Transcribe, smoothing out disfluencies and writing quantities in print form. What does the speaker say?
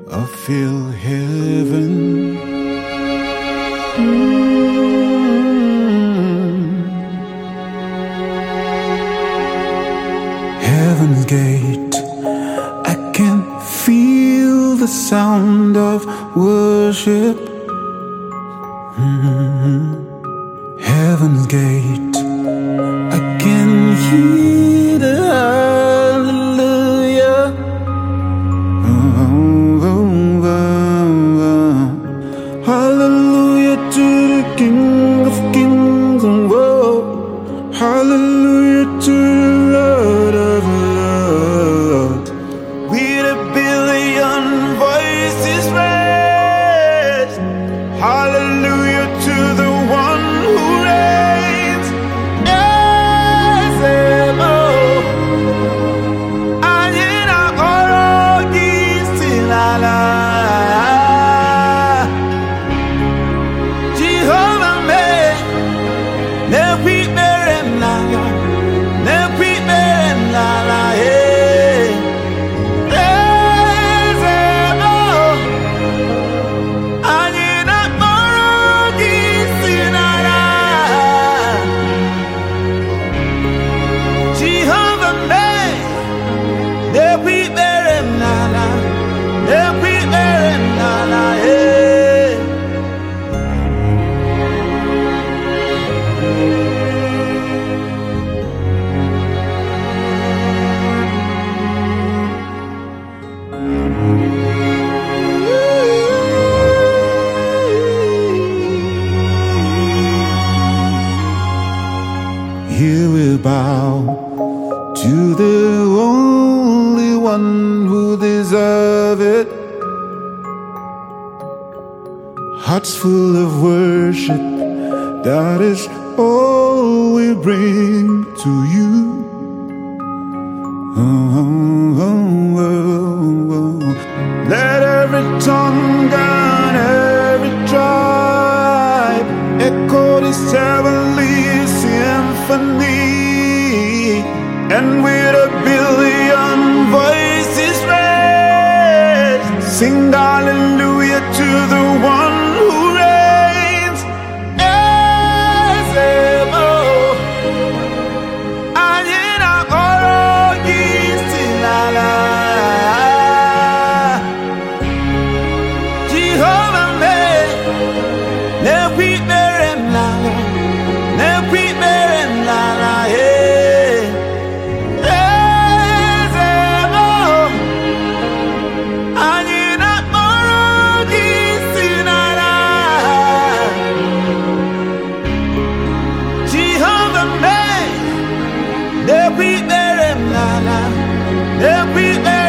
I feel heaven. Heaven's gate, I can feel the sound of worship. Heaven's gate, I can hear the hallelujah. Hallelujah to the King of Kings and world. Hallelujah to the Lord of Lords. With a billion voices raised, hallelujah to the one who reigns. Ezemo, Ayina Orogi Silala. Jehovah may, ne prepare nala, ne prepare nala, hey. Ezemo, Ayina Orogi Silala. Jehovah may, ne prepare nala, ne prepare nala, hey. Here we bow to the only one who deserves it. Hearts full of worship, that is all we bring to you. Let every tongue and every tribe echo this heavenly symphony, and with a billion voices raised, sing hallelujah to the one who reigns. Ezemo, Ayina Orogi Silala. Jehovah may, ne prepare nala, ne prepare nala, hey. Ezemo, Ayina Orogi Silala. Jehovah may, ne prepare nala, ne prepare